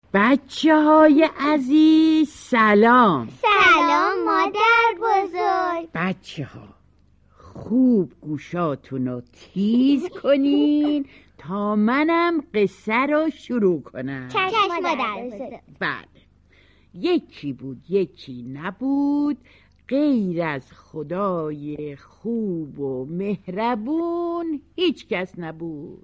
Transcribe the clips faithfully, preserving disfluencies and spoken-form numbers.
بچه های عزیز سلام. سلام مادر بزرگ. بچه ها خوب گوشاتون رو تیز کنین تا منم قصه رو شروع کنم. چشم مادر بزرگ. بله. یکی بود یکی نبود، غیر از خدای خوب و مهربون هیچ کس نبود.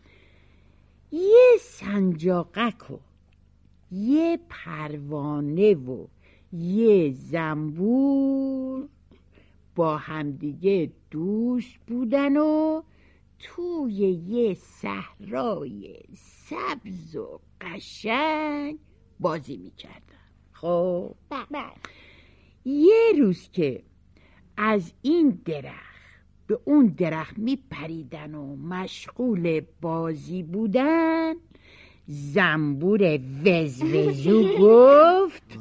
یه سنجاقک و یه پروانه و یه زنبور با همدیگه دوست بودن و توی یه صحرای سبز و قشنگ بازی میکردن. خب بله. یه روز که از این درخت به اون درخت میپریدن و مشغول بازی بودن، زنبور وزوزو گفت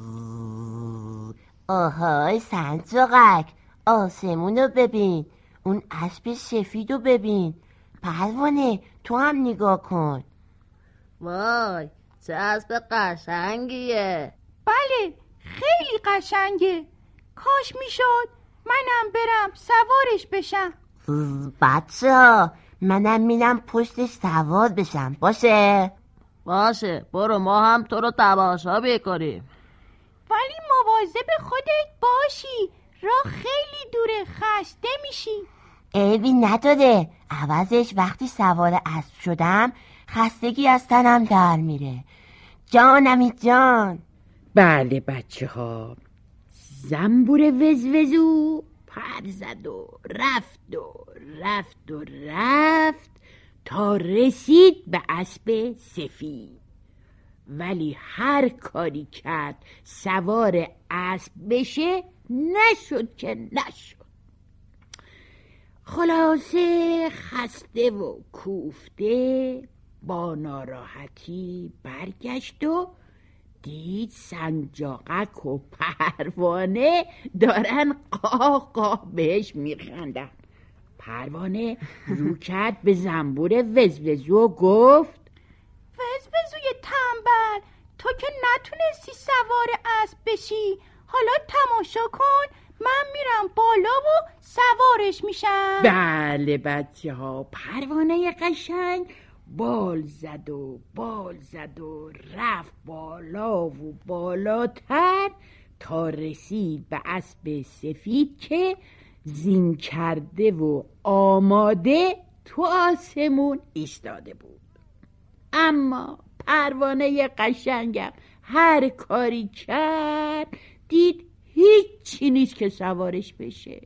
آهای سنجاقک، آسمونو ببین، اون اسب سفیدو ببین. پروانه تو هم نگاه کن. وای چه اسب قشنگیه. بله خیلی قشنگه. کاش میشد منم برم سوارش بشم. بچه ها منم میرم پشتش سوار بشم. باشه؟ باشه برو، ما هم تو رو تماشا میکنیم. ولی مواظب خودت باشی، راه خیلی دوره، خسته میشی. عیبی نداره، عوضش وقتی سوار اسب شدم خستگی از تنم در میره. جانمی جان. بله بچه ها، زنبور وزوزو پر زد و رفت و رفت و رفت تا رسید به اسب سفید. ولی هر کاری کرد سوار اسب بشه نشد که نشد. خلاصه خسته و کوفته با ناراحتی برگشت و دید سنجاقک و پروانه دارن قاه قاه بهش میخندن. پروانه رو کرد به زنبور وزوزو و گفت وزوزوی تنبل، تو که نتونستی سوار اسب بشی، حالا تماشا کن، من میرم بالا و سوارش میشم. بله بچه ها، پروانه قشنگ بال زد و بال زد و رفت بالا و بالاتر تا رسید به اسب سفید که زین کرده و آماده تو آسمون ایستاده بود. اما پروانه قشنگم هر کاری کرد دید هیچی نیست که سوارش بشه.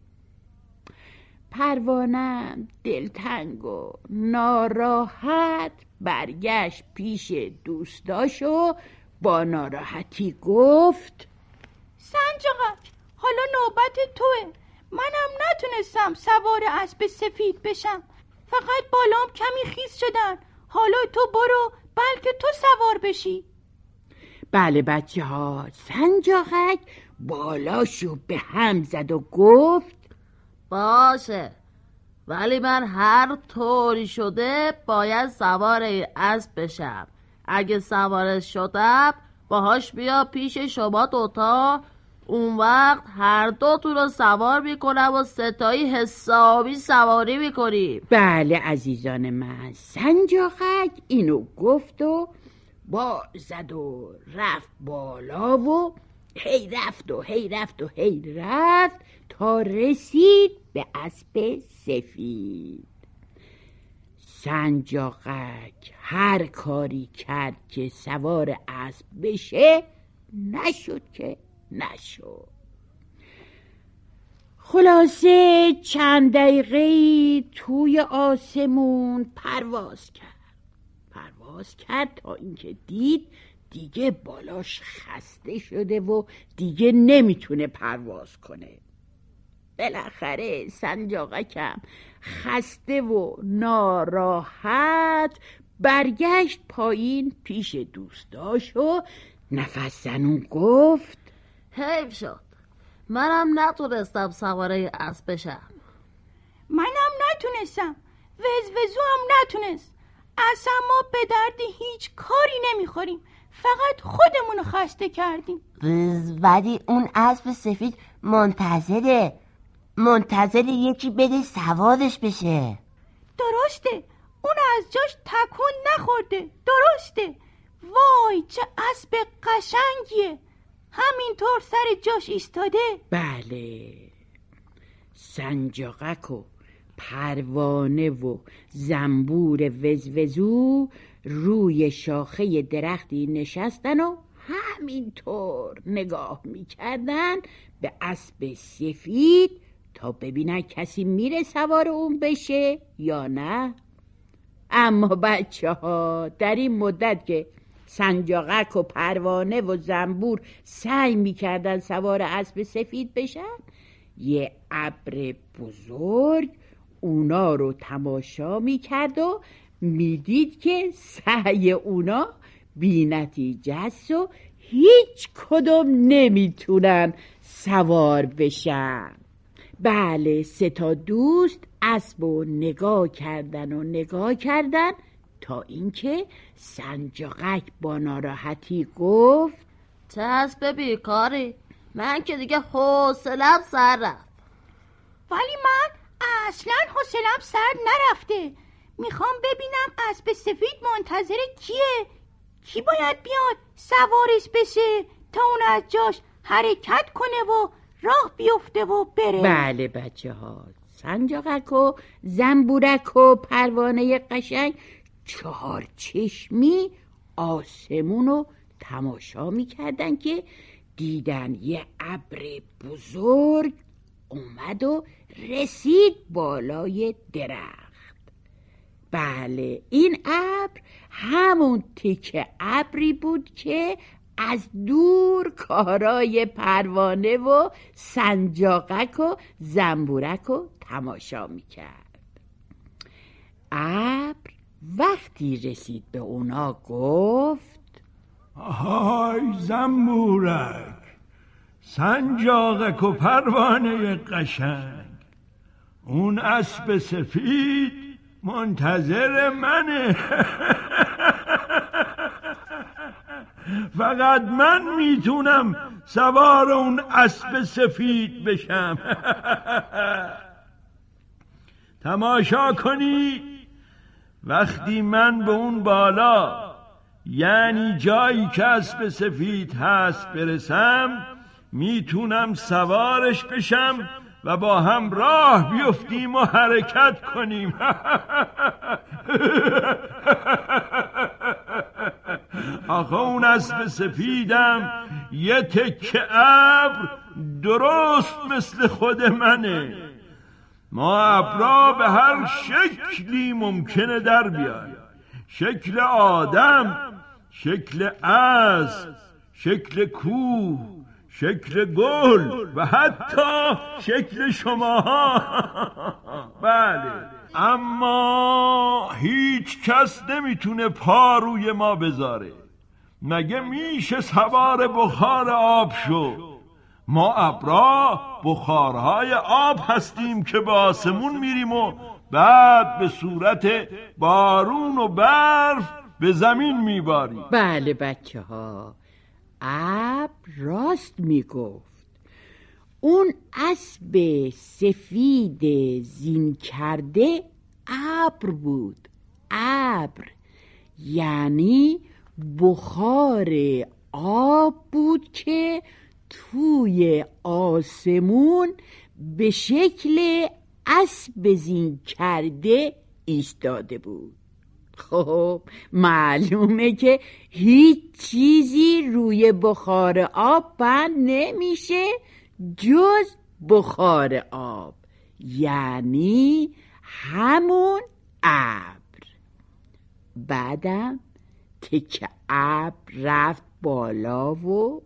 پروانه دلتنگ و ناراحت برگشت پیش دوستاش و با ناراحتی گفت سنجاقک، حالا نوبت توه. منم نتونستم سوار اسب سفید بشم، فقط بالام کمی خیس شدن. حالا تو برو بلکه تو سوار بشی. بله بچه ها، سنجاقک بالاشو به هم زد و گفت باشه، ولی من هر طوری شده باید سوار این اسب بشم. اگه سوارش شدم باهاش بیا پیش شما دوتا، اون وقت هر دوتون رو سوار میکنم و ستایی حسابی سواری میکنیم. بله عزیزان من. سنجاقک اینو گفت و بال زد و رفت بالا و هی رفت و هی رفت و هی رفت تا رسید به اسب سفید. سنجاقک هر کاری کرد که سوار اسب بشه نشد که نشد. خلاصه چند دقیقه توی آسمون پرواز کرد پرواز کرد تا اینکه دید دیگه بالاش خسته شده و دیگه نمیتونه پرواز کنه. بالاخره سنجاقکم خسته و ناراحت برگشت پایین پیش دوستاش و نفس زنون گفت حیف شد، منم نتونستم سواره اسب بشم. منم نتونستم، وزوزو هم نتونست. اصلا ما به درد هیچ کاری نمیخوریم، فقط خودمونو خسته کردیم. ولی اون اسب سفید منتظره منتظر یکی بده سوارش بشه. درسته، اون از جاش تکون نخورده. درسته. وای چه اسب قشنگیه، همینطور سر جاش ایستاده. بله، سنجاقک و پروانه و زنبور وزوزو روی شاخه درختی نشستن و همینطور نگاه میکردن به اسب سفید تا ببینن کسی میره سوار اون بشه یا نه. اما بچه ها در این مدت که سنجاقک و پروانه و زنبور سعی میکردن سوار اسب سفید بشن، یه ابر بزرگ اونا رو تماشا میکرد و میدید که سعی اونا بی نتیجه است و هیچ کدوم نمیتونن سوار بشن. بله، سه تا دوست اسب رو نگاه کردن و نگاه کردن تا اینکه سنجاقک با ناراحتی گفت چه اسب بیکاری، من که دیگه حوصله‌ام سر رفت. ولی من اصلا حوصله‌ام سر نرفته. میخوام ببینم اسب سفید منتظر کیه، کی باید بیاد سوارش بشه تا اون از جاش حرکت کنه و راه بیفته و بره. بله بچه ها، سنجاقک و زنبورک و پروانه قشنگ چهار چشمی آسمون رو تماشا میکردن که دیدن یه ابر بزرگ اومد و رسید بالای درخت. بله، این ابر همون تیکه ابری بود که از دور کارای پروانه و سنجاقک و زنبورک رو تماشا میکرد. ابر وقتی رسید به اونا گفت آهای زنبورک، سنجاقک و پروانه قشنگ، اون اسب سفید منتظر منه. فقط من میتونم سوار اون اسب سفید بشم. تماشا کنی وقتی من به اون بالا، یعنی جایی که اسب سفید هست برسم، میتونم سوارش بشم و با هم راه بیفتیم و حرکت کنیم. آخه اون اسب سفیدم یه تکه ابر درست مثل خود منه. ما ابرا به هر شکلی ممکنه در بیایم، شکل آدم، شکل اسب، شکل کوه، شکل گل و حتی شکل شماها. بله، اما هیچ کس نمیتونه پا روی ما بذاره. مگه میشه سوار بخار آب شو؟ ما ابرا بخارهای آب هستیم که به آسمون میریم و بعد به صورت بارون و برف به زمین میباریم. بله بچه ها، ابر راست میگفت. اون اسب سفید زین کرده ابر بود. ابر یعنی بخار آب بود که توی آسمون به شکل اسب زین کرده ایستاده بود. خب معلومه که هیچ چیزی روی بخار آب بند نمیشه جز بخار آب، یعنی همون ابر. بعدم تکه ابر رفت بالا و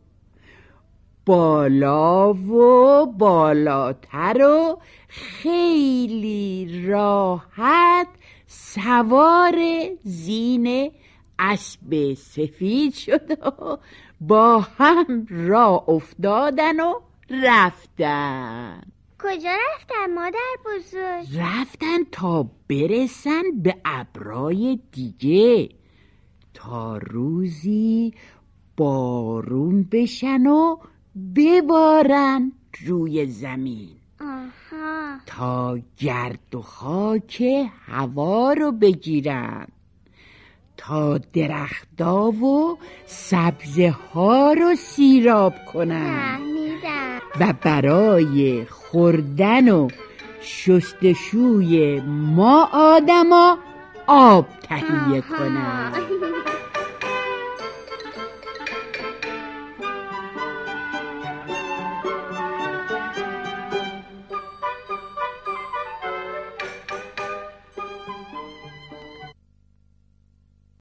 بالا و بالاتر و خیلی راحت سوار زین اسب سفید شد و با هم راه افتادن و رفتن. کجا رفتن مادر بزرگ؟ رفتن تا برسن به ابرای دیگه، تا روزی بارون بشن و ببارن روی زمین. آها. تا گرد و خاک هوا رو بگیرن، تا درختا و سبزه ها رو سیراب کنن فهمیدم. و برای خوردن و شستشوی ما آدما آب تهیه کنن.